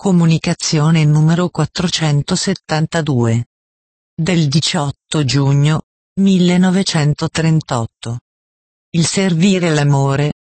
Comunicazione numero 472. Del 18 giugno 1938. Il servire l'amore,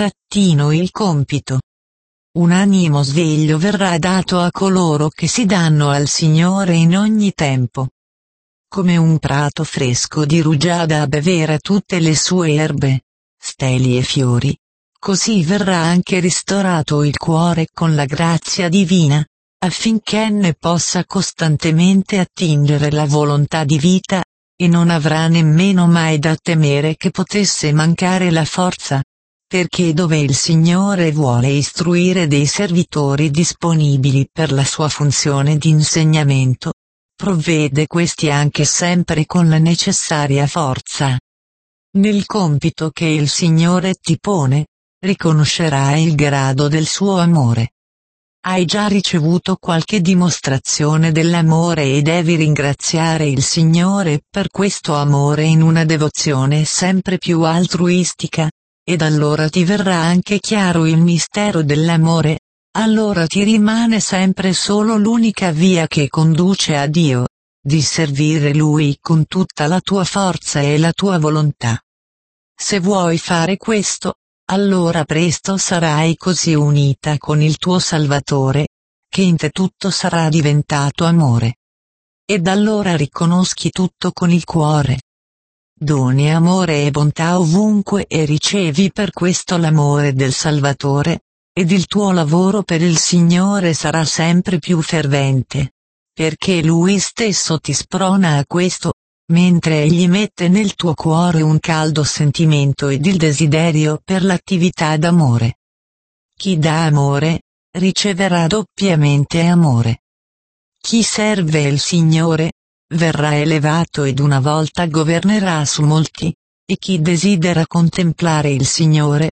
il compito. Un animo sveglio verrà dato a coloro che si danno al Signore in ogni tempo. Come un prato fresco di rugiada abbevera tutte le sue erbe, steli e fiori, così verrà anche ristorato il cuore con la grazia divina, affinché ne possa costantemente attingere la volontà di vita, e non avrà nemmeno mai da temere che potesse mancare la forza, perché dove il Signore vuole istruire dei servitori disponibili per la sua funzione di insegnamento, provvede questi anche sempre con la necessaria forza. Nel compito che il Signore ti pone, riconoscerai il grado del suo amore. Hai già ricevuto qualche dimostrazione dell'amore e devi ringraziare il Signore per questo amore in una devozione sempre più altruistica, ed allora ti verrà anche chiaro il mistero dell'amore, allora ti rimane sempre solo l'unica via che conduce a Dio, di servire Lui con tutta la tua forza e la tua volontà. Se vuoi fare questo, allora presto sarai così unita con il tuo Salvatore, che in te tutto sarà diventato amore. Ed allora riconosci tutto con il cuore. Doni amore e bontà ovunque e ricevi per questo l'amore del Salvatore, ed il tuo lavoro per il Signore sarà sempre più fervente, perché Lui stesso ti sprona a questo, mentre Egli mette nel tuo cuore un caldo sentimento ed il desiderio per l'attività d'amore. Chi dà amore, riceverà doppiamente amore. Chi serve il Signore, verrà elevato ed una volta governerà su molti, e chi desidera contemplare il Signore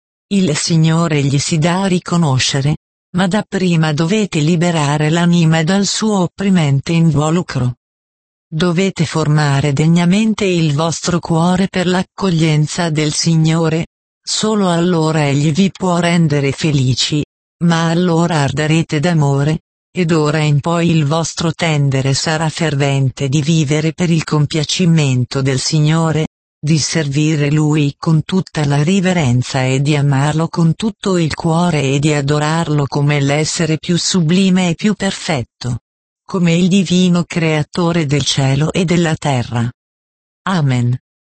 gli si dà a riconoscere, ma dapprima dovete liberare l'anima dal suo opprimente involucro. Dovete formare degnamente il vostro cuore per l'accoglienza del Signore, solo allora Egli vi può rendere felici, ma allora arderete d'amore, ed ora in poi il vostro tendere sarà fervente di vivere per il compiacimento del Signore, di servire Lui con tutta la riverenza e di amarlo con tutto il cuore e di adorarlo come l'essere più sublime e più perfetto, come il divino creatore del cielo e della terra. Amen.